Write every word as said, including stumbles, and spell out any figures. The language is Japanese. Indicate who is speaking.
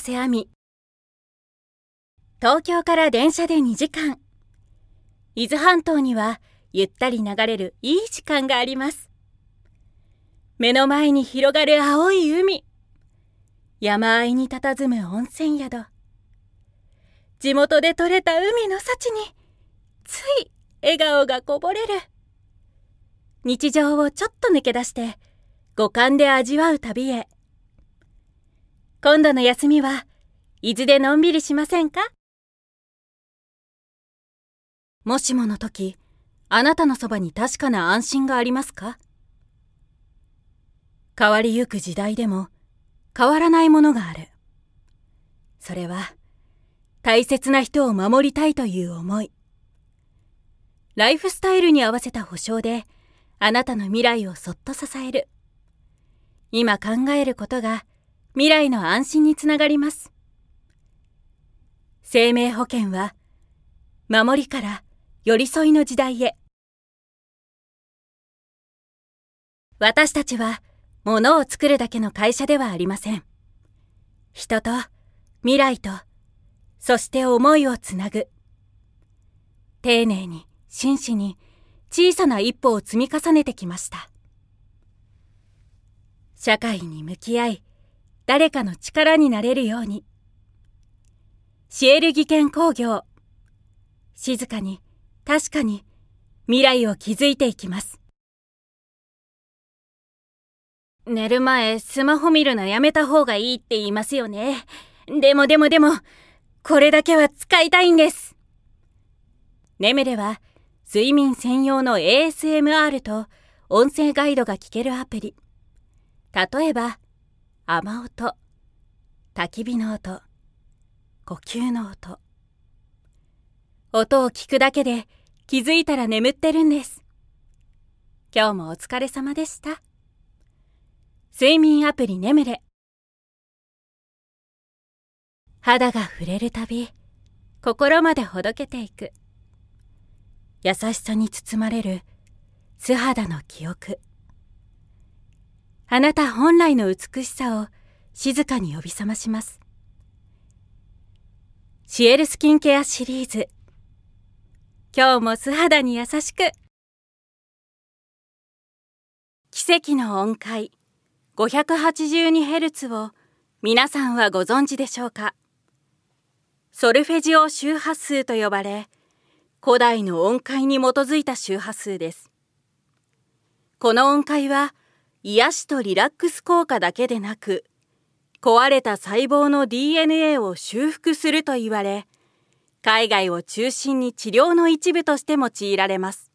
Speaker 1: 瀬亜美。東京から電車でにじかん。伊豆半島にはゆったり流れるいい時間があります。目の前に広がる青い海。山あいに佇む温泉宿。地元で採れた海の幸につい笑顔がこぼれる。日常をちょっと抜け出して五感で味わう旅へ。今度の休みは伊豆でのんびりしませんか？もしもの時、あなたのそばに確かな安心がありますか？変わりゆく時代でも変わらないものがある。それは大切な人を守りたいという思い。ライフスタイルに合わせた保障であなたの未来をそっと支える。今考えることが未来の安心につながります。生命保険は守りから寄り添いの時代へ。私たちは物を作るだけの会社ではありません。人と未来とそして思いをつなぐ。丁寧に真摯に小さな一歩を積み重ねてきました。社会に向き合い誰かの力になれるように。シエル技研工業、静かに確かに未来を築いていきます。寝る前スマホ見るのやめた方がいいって言いますよね。でもでもでもこれだけは使いたいんです。ネムでは睡眠専用の エーエスエムアール と音声ガイドが聞けるアプリ。例えば雨音、焚き火の音、呼吸の音。音を聞くだけで気づいたら眠ってるんです。今日もお疲れ様でした。睡眠アプリネムレ。肌が触れるたび、心までほどけていく。優しさに包まれる素肌の記憶。あなた本来の美しさを静かに呼び覚まします。シエルスキンケアシリーズ。今日も素肌に優しく。奇跡の音階 ごひゃくはちじゅうにヘルツ を皆さんはご存知でしょうか？ソルフェジオ周波数と呼ばれ、古代の音階に基づいた周波数です。この音階は癒しとリラックス効果だけでなく、壊れた細胞の ディーエヌエー を修復すると言われ、海外を中心に治療の一部として用いられます。